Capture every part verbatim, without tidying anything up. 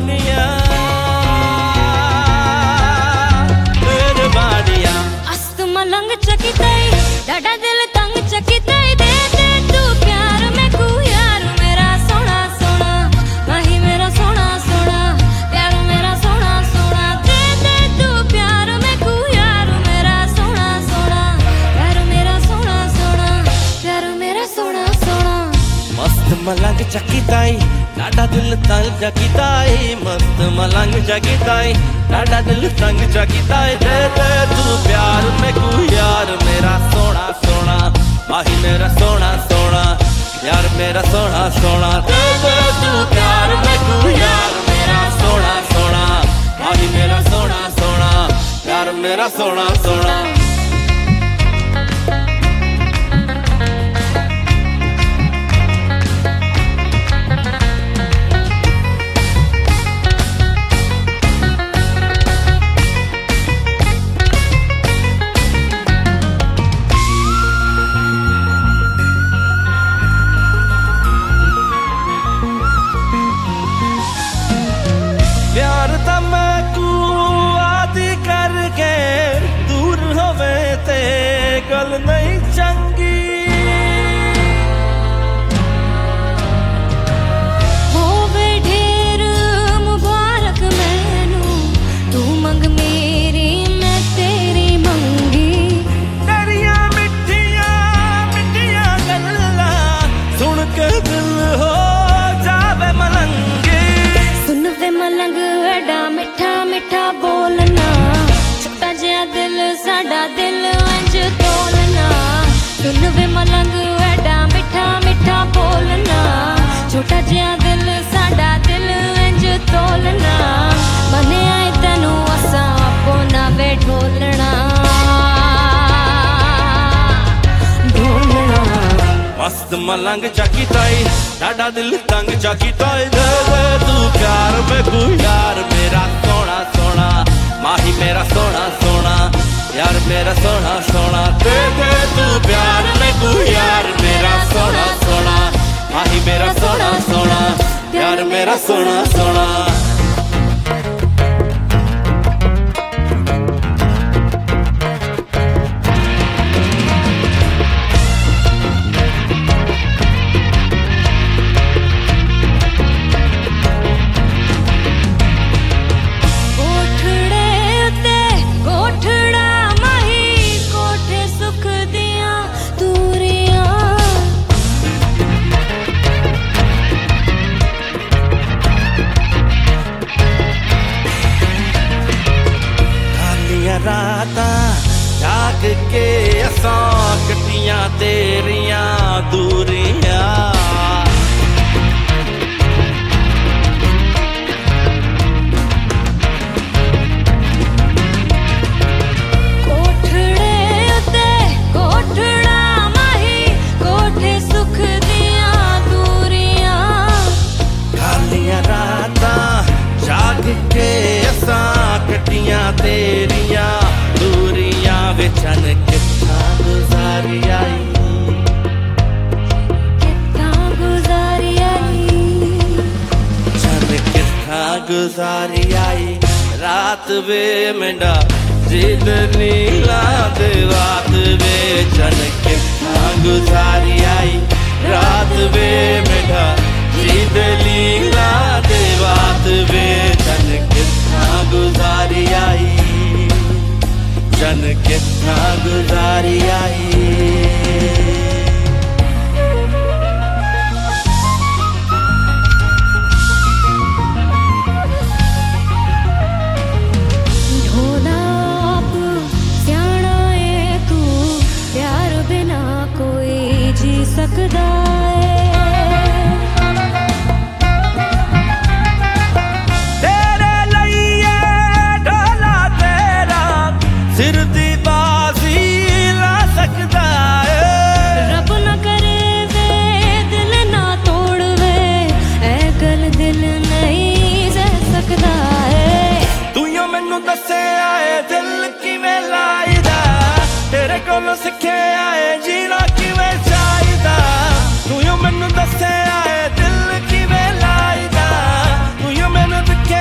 कुर्बानियां कुर्बानियां अस्त मलंग चकितई डाडा दिल तंग चकितई दे दे तू प्यार में को यार मेरा सोना सोना माही मेरा सोना सोना प्यार मेरा सोना सोना दे दे तू प्यार में को यार मेरा सोना सोना प्यार मेरा सोना सोना प्यार मेरा सोना सोना मस्त मलंग चकिताई डाडा दिल तंग चकिताई मस्त मलंग चकिताई डाडा दिल तंग चकिताई दे दे तू प्यार में को यार मेरा सोना सोना माही मेरा सोना सोना यार मेरा सोना सोना दे दे तू प्यार में को यार मेरा सोना सोना माही मेरा सोना सोना यार मेरा सोना सोना प्यार ता मैं को आदि करके दूर होवे ते गल नहीं चंगी होवे ढेर मुबारक मैनू तू मंग मेरी मैं तेरी मंगी तेरिया मिठिया मिठिया गल्ला सुन के दिल हो जावे मलंगी सुन वे मलंग एडा मिठा मिठा बोलना छोटा जिहा दिल साडा दिल इंज तोलना सुन वे मलंग एडा मिठा मिठा बोलना छोटा जिहा दिल साडा दिल इंज तोलना मने आए तेनू असा आपो ना वे ढोलना ढोलना मस्त मलंग चकिताई डाडा दिल तंग चकिताई दे दे तू प्यार में को यार मेरा सोना सोना माही मेरा सोना सोना यार मेरा सोना सोना दे दे तू प्यार में को यार मेरा सोना सोना माही मेरा सोना सोना यार मेरा सोना सोना राता जाग के असां कटियां तेरियां दूरियां कोठड़े उत्ते कोठड़ा माही कोठे सुख दियां दूरियां कालियां राता जाग के असां कटियां तेरियां दूरियां विचन कित्था गुजारी आई कित्था गुजारी आई चन कित्था गुजारी आई रात वे मेंढा जिद नीला दे रात वे चन कित्था गुजारी आई रात वे मेंढा जिद नीला दे रात वे चन कित्था गुजारी आई चन कित्था गुजारी आई ढोला आप स्याणा ए तू प्यार बिना कोई जी सकदा सिर दी बाजी ला सकदा है रब न करे वे दिल ना तोड़ वे ऐ गल दिल नहीं सह सकदा है तू यो मैनू दसे आए दिल किवें लाईदा तेरे कोलों सिखे आए जीना किवें चाहीदा तू यो मैनू दसे आए दिल किवें लाईदा तू यो मैनू दिखे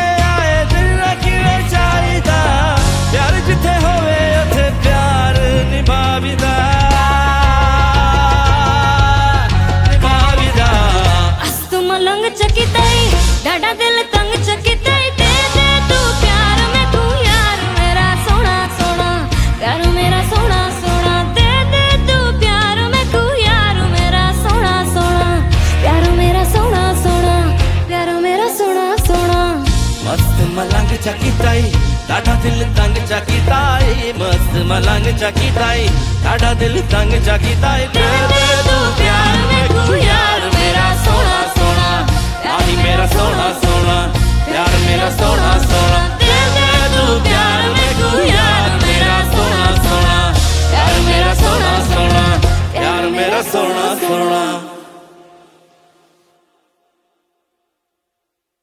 मलंग चकीताई ॾाढा दिल तंग चकीताई मस्त मलंग चकीताई ॾाढा दिल तंग चकीताई दे दे तू प्यार में